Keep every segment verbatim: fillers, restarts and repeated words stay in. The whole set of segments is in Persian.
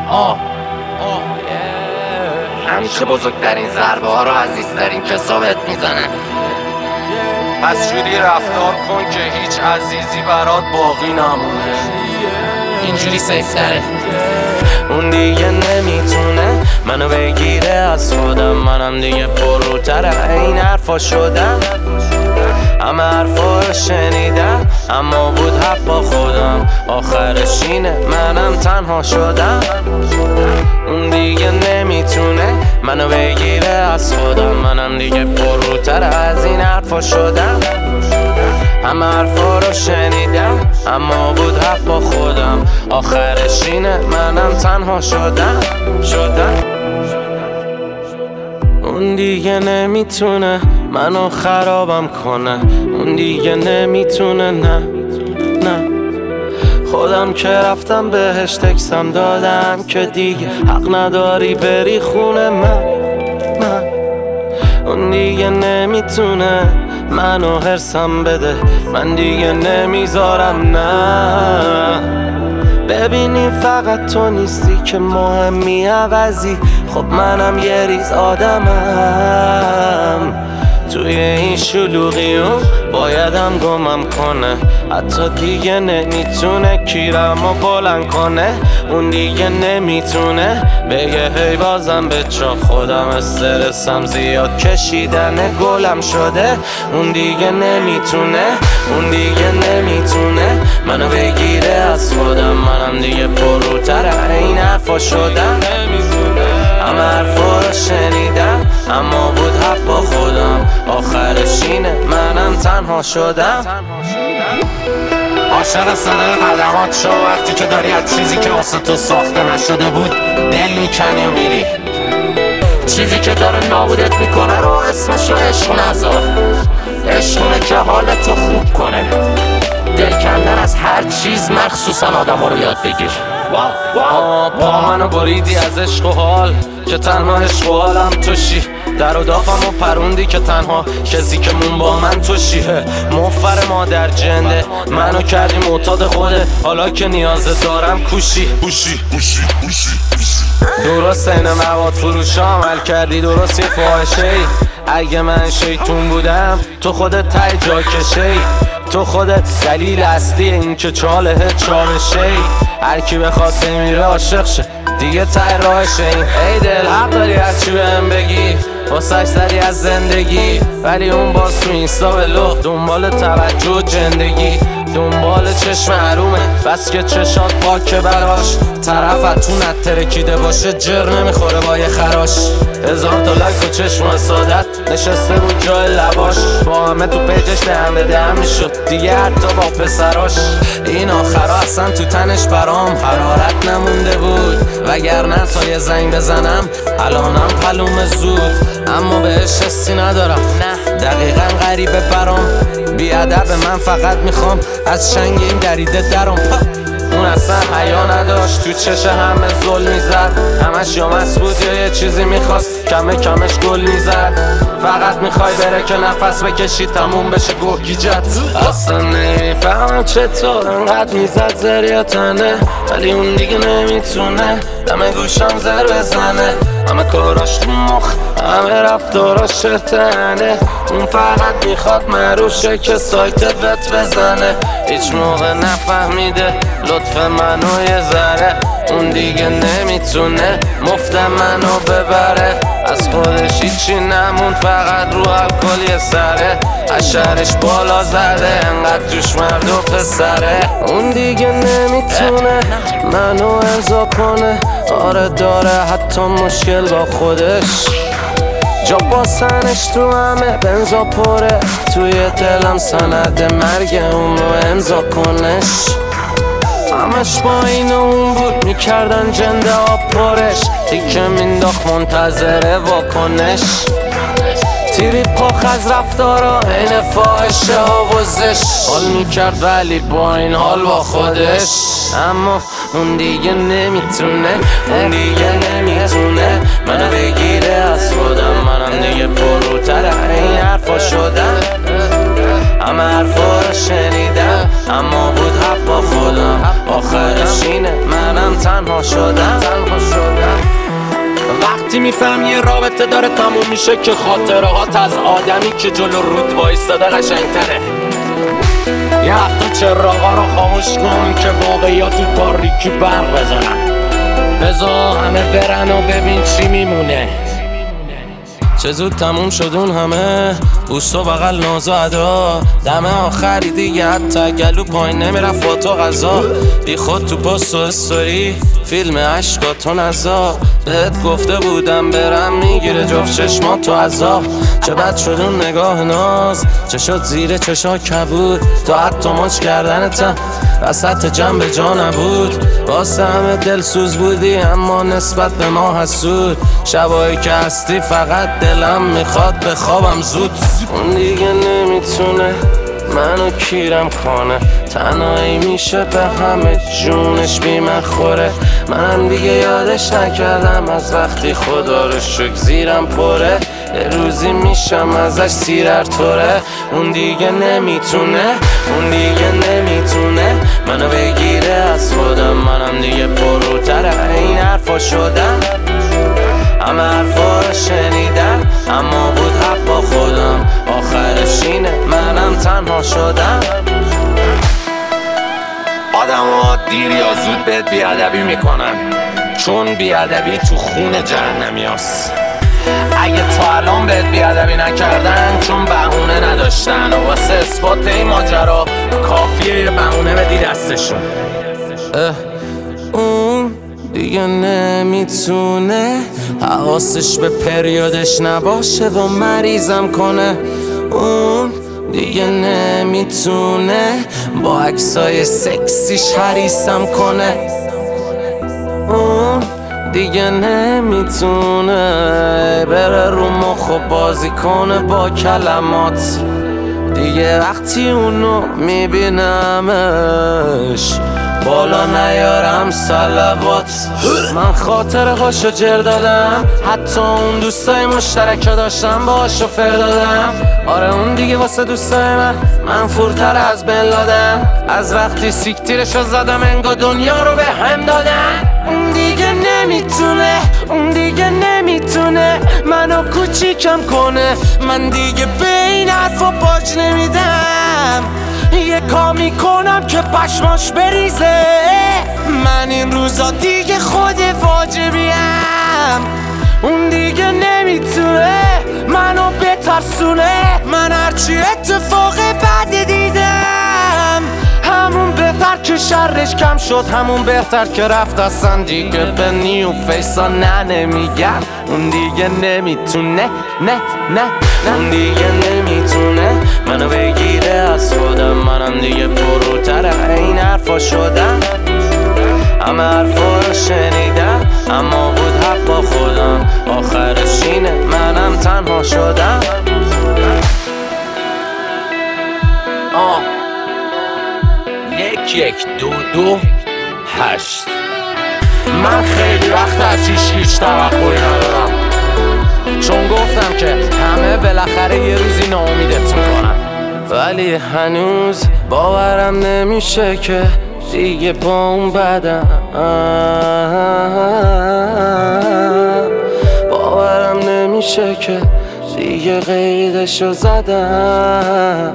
آه همیشه بزرگترین ضربه ها رو عزیزترین کسا بهت میزنن. پس جوری رفتار کن که هیچ عزیزی برات باقی نمونه. اینجوری سیف تره. اون دیگه نمیتونه منو بگیره از خودم، منم دیگه پرروتره این حرفا شدم. همه حرفا رو شنیدم اما بود حق با خودم، آخرش اینه منم تنها شدم. اون دیگه نمیتونه منو بگیره از خودم، منم دیگه پرروتر از این حرفا شدم. همه حرفا رو شنیدم اما بود حق با خودم، آخرش اینه منم تنها شدم شدم. اون دیگه نمیتونه منو خرابم کنه، اون دیگه نمیتونه نه نه. خودم که رفتم بهش تکسم دادم که دیگه حق نداری بری خونه من من. اون دیگه نمیتونه منو هرسم بده، من دیگه نمیذارم نه. ببینی فقط تو نیستی که مهمی عوضی، خب منم یه ریز آدمم. توی این شلوغیون بایدم گمم کنه، حتی دیگه نمیتونه کیرمو بلند کنه. اون دیگه نمیتونه بگه هی بازم به چا، خودم استرسم زیاد کشیدن گلم شده. اون دیگه نمیتونه اون دیگه نمیتونه منو بگیره از خودم، منم دیگه پرروتر این حرفا شدم. همه حرفا رو شنیدم اما بود حق با خودم، آخرش اینه منم تنها شدم. عاشق صدای قدمات شو وقتی که داری از چیزی که واسه تو ساخته نشده بود دل میکنی و میری. چیزی که داره نابودت میکنه رو اسمشو عشق نذار. عشقونه که حالتو خوب کنه. دل کندن از هر چیز مخصوصا آدم رو یاد بگیر. با منو بریدی از عشق و حال که تنها عشق و حالم توشی. در و دافم و پروندی که تنها کسی که مون با من توشیه. مفر مادر جنده منو کردی معتاد خوده، حالا که نیاز دارم کوشی کوشی کوشی کوشی. درست این مواد فروشا عمل کردی، درست یه فاحشه ای. اگه من شیطون بودم تو خودت تای جا کشه ای. تو خودت دلیل اصلی این که چاله چالشه ای. هر کی بخواد میره عاشق شه دیگه ته راهشه این. ای دل حق داری از چی بهم بگی، واسش زدی از زندگی، ولی اون باز تو اینستا به لخت دنبال توجه و جندگی، دنبال چشم حرومه بس که چشات پاکه براش. طرفت تو نترکیده باشه جر نمیخوره با یه خراش. هزار تا لک و چشم سادت نشسته بود جای لباش، با همه تو پیجش دهم به دهم میشد دیگه حتی با پسراش. این آخرا اصلا تو تنش برام حرارت نمونده بود، وگرنه تا یه زنگ بزنم الانم پلوم زود. اما بهش حسی ندارم نه دقیقا غریبه برام. بیادب من فقط میخوام از شنگ این دریده درم. اون اصلا حیا نداشت تو چش همه ظلم میزد، همش یا مست بود یا یه چیزی میخواست کمه کمش گل میزد. فقط میخوای بره که نفس بکشی تموم بشه گوگیجت. اصلا نمیفهمم چطور انقدر میزد زریاتنه، ولی اون دیگه نمیتونه دم گوشم زر بزنه. همه کاراش تو مخ همه رفتاراش شتنه، اون فقط میخواد مروشه که سایتت بت بزنه. هیچ موقع نفهمیده لطف منو یه ذره، اون دیگه نمیتونه مفت منو ببره. از خودش هیچی نموند فقط رو الکل یه سره، اشرش بالا زده انقدر توش مرد و پسره. اون دیگه نمیتونه منو ارضا کنه، آره داره حتی مشکل با خودش. جا باسنش تو همه بنزا پره، توی دلم سند مرگ اون رو امضا کنش. همش با این اون بود میکردن جنده ها پرش، دیگه مینداخت منتظره واکنش. تیری پاخ از رفتارا این فاحشه ها وزش، حال میکرد ولی با این حال با خودش. اما اون دیگه نمیتونه اون دیگه نمیتونه منو بگیره از خودم، منم دیگه پرروتر این حرفا شدم. همه حرفا رو شنیدم اما بود حق با خودم آخرش اینه منم تنها شدم تنها شدم وقتی میفهم یه رابطه داره تموم میشه که خاطره هات از آدمی که جلو رود وایستاده قشنگتره. یه وقتا چراغا رو خاموش کن که واقعیات تو تاریکی برق بزنن. بذار همه برن و ببین چی میمونه. چه زود تموم شد اون همه بوست و بغل ناز و ادا دم آخری دیگه حتی گلو پایین نمیرفت با تو غذا بی خود تو پست و استوری فیلم عشقاتو نزا بهت گفته بودم برم میگیره جفت چشمات تو عذاب چه بد شد اون نگاه ناز چه شد زیر چشا کبود تو حتی ماچ کردنتم وسط جنب جا نبود واسه همه دلسوز بودی اما نسبت به ما حسود شبایی که هستی فقط دلم میخواد بخوابم زود اون دیگه نمیتونه منو کیرم کنه تنهایی میشه به همه جونش بی من خوره منم دیگه یادش نکردم از وقتی خدا رو شکر زیرم پره یه روزی میشم ازش سیرر توره اون دیگه نمیتونه اون دیگه نمیتونه منو بگیره از خودم منم دیگه پروتره این حرفا شدم همه حرفا رو شنیدم اما بود حق با خودم آخرش اینه منم تنها شدم. آدم ها دیر یا زود بهت بیادبی میکنن چون بیادبی تو خون جهنمی هست. اگه تا الان بهت بیادبی نکردن چون بهونه نداشتن و واسه اثبات این ماجرا کافیه یه بهونه بدی دستشون. اون دیگه نمیتونه حواسش به پریودش نباشه و مریضم کنه اون دیگه نمیتونه با عکسای سکسیش حریصم کنه اون دیگه نمیتونه بره رو مخ و بازی کنه با کلمات دیگه وقتی اونو میبینمش بالا نیارم صلوات من خاطره هاشو جر دادم حتی اون دوستای مشترک داشتم باهاشو فر دادم آره اون دیگه واسه دوستای من من فورتر از بن لادن از وقتی سیکتیرشو زدم انگار دنیا رو به هم دادن اون دیگه نمیتونه اون دیگه نمیتونه منو کوچیکم کنه من دیگه به این حرفا باج نمیدم یه کامی کنم که پشماش بریزه من این روزا دیگه خود واجبیم اون دیگه نمیتونه منو بترسونه من هرچی اتفاق بد دیدم همون بهتر که شرش کم شد همون بهتر که رفت اصلا دیگه به نیو فیسا نه نمیگم اون دیگه نمیتونه نه نه اون دیگه نمیتونه منو بگیره از خودم منم دیگه پروتره این حرفا شدم همه حرفا رو شنیدم اما بود حق با خودم آخرش اینه منم تنها شدم. آه یک یک دو دو هشت من خیلی وقت از هیچ هیچ توقعی ندارم چون گفتم که همه بالاخره یه روزی ناامیدت میکنن ولی هنوز باورم نمیشه که دیگه با اون بدم باورم نمیشه که دیگه قیدشو زدم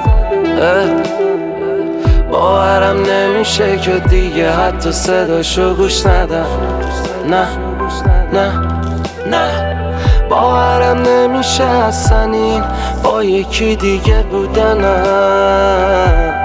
باورم نمیشه که دیگه حتی صداشو گوش ندم نه نه نه باورم نمیشه اصلا این با یکی دیگه بودنم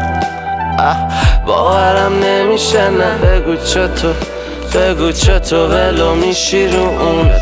باورم نمیشه نه بگو چطور بگو چطور ولو میشی رو اون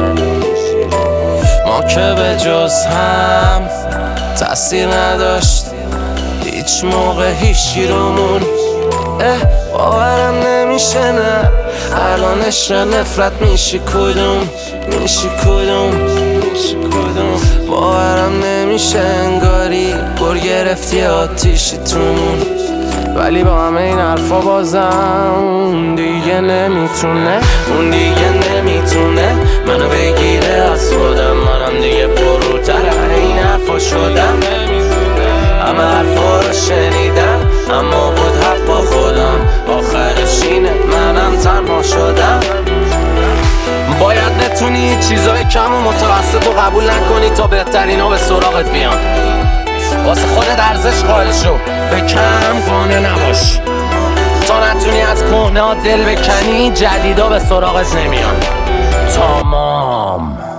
ما که به جز هم تاثیر نداشت هیچ موقع هیچی رومون باورم نمیشه نه الان عشق نفرت میشی کدوم میشی کدوم میشی کدوم باورم نمیشه انگاری گر گرفتی آتیشی تومون ولی با همه این حرفا بازم دیگه نمیتونه اون دیگه نمیتونه منو بگیره از خودم منم دیگه پروتره این حرفا شدم نمیتونه همه حرفا رو شنیدم اما بود حق با خودم، آخرش اینه منم تنها شدم. باید نتونی چیزای کم و متوسط رو قبول نکنی تا بهترینا به سراغت بیان. واسه خودت ارزش قائل شو، به کم قانع نباش تا نتونی از کهنه ها دل بکنی، جدیدا به سراغت نمیان. تمام.